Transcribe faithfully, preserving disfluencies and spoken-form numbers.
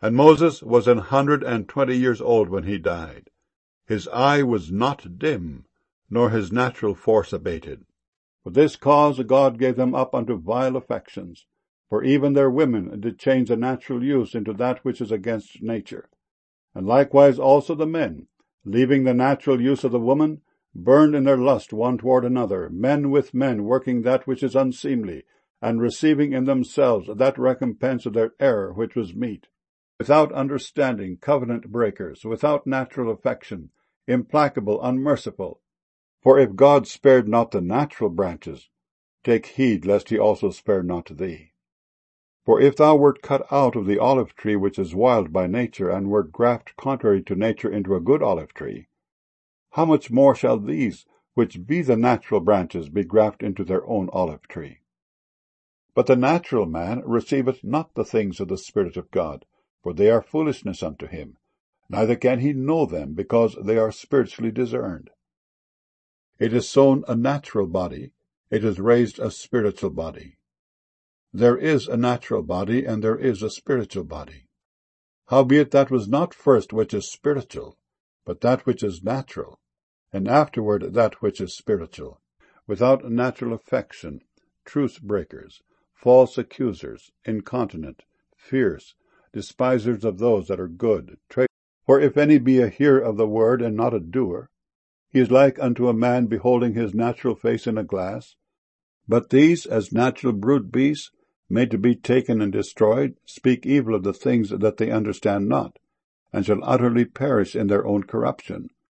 And Moses was an hundred and twenty years old when he died. His eye was not dim, nor his natural force abated. For this cause God gave them up unto vile affections. For even their women did change the natural use into that which is against nature. And likewise also the men, leaving the natural use of the woman, burned in their lust one toward another, men with men, working that which is unseemly, and receiving in themselves that recompense of their error which was meet. Without understanding, covenant breakers, without natural affection, implacable, unmerciful. For if God spared not the natural branches, take heed lest he also spare not thee. For if thou wert cut out of the olive tree which is wild by nature, and wert grafted contrary to nature into a good olive tree, how much more shall these, which be the natural branches, be grafted into their own olive tree? But the natural man receiveth not the things of the Spirit of God, for they are foolishness unto him, neither can he know them, because they are spiritually discerned. It is sown a natural body, it is raised a spiritual body. There is a natural body, and there is a spiritual body. Howbeit that was not first which is spiritual, but that which is natural, and afterward that which is spiritual. Without natural affection, truce breakers, false accusers, incontinent, fierce, despisers of those that are good. For if any be a hearer of the word, and not a doer, he is like unto a man beholding his natural face in a glass. But these, as natural brute beasts, made to be taken and destroyed, speak evil of the things that they understand not, and shall utterly perish in their own corruption,